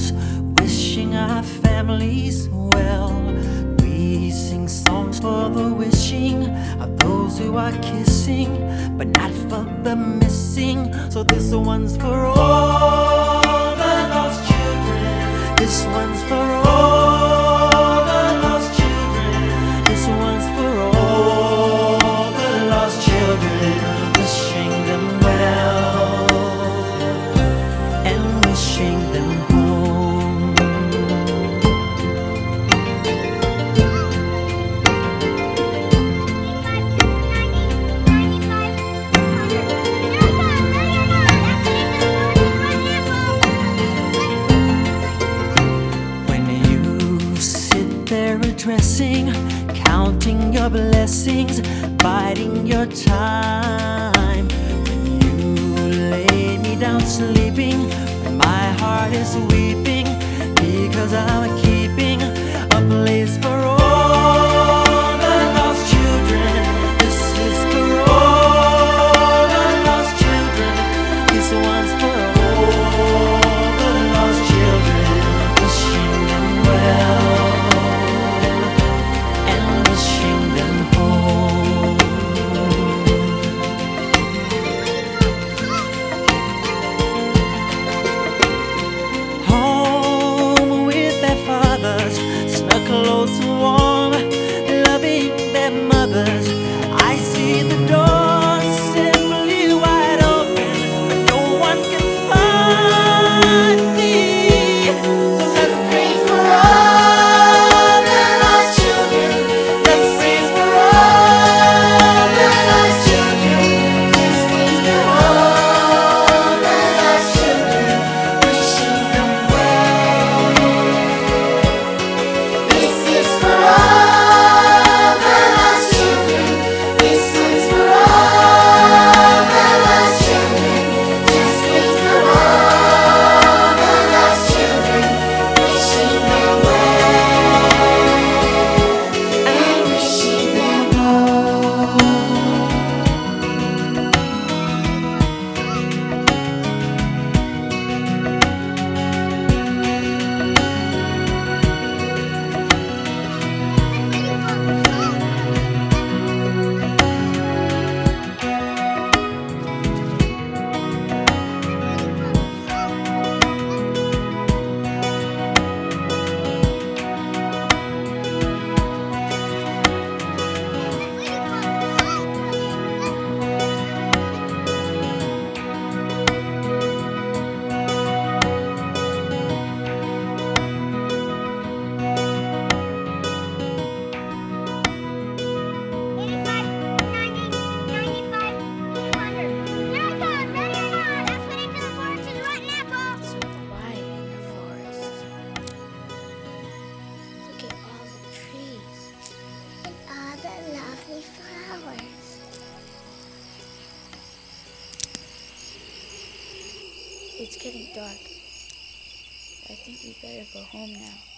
fathers, wishing our families well. We sing songs for the wishing of those who are kissing, but not for the missing. So this one's for all the lost children. This one's for all the lost children. This one's for all the lost children, wishing them well and wishing them home. When you sit there addressing, counting your blessings, biding your time, when you lay me down sleeping, when my heart is weeping, because I'm keeping a place for all the lost children. This is for all the lost children. This one's for all the lost children, wishing them well and wishing them home. Home with their fathers, snug, close and warm, loving their mothers. I see the door simply wide open, but no one can find me. So let's pray for all the lost children. Let's pray for all the lost children. Let's pray for all the lost children, wishing them well. This is for all the lost children. This one's for all the lost children. Just wait for all the lost children, wishing them well and wishing them home. So quiet in the forest. Look at all the trees. And all the lovely flowers. It's getting dark. I think we better go home now.